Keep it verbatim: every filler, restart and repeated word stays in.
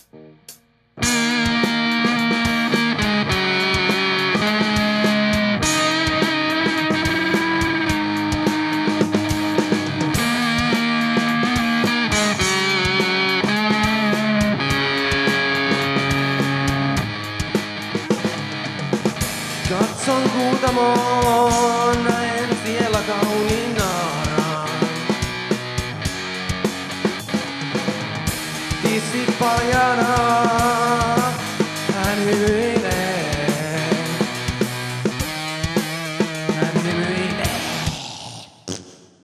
Katson Kuutamoon, näen siellä kauniin naaraan. Tissit paljana, hän hymyilee.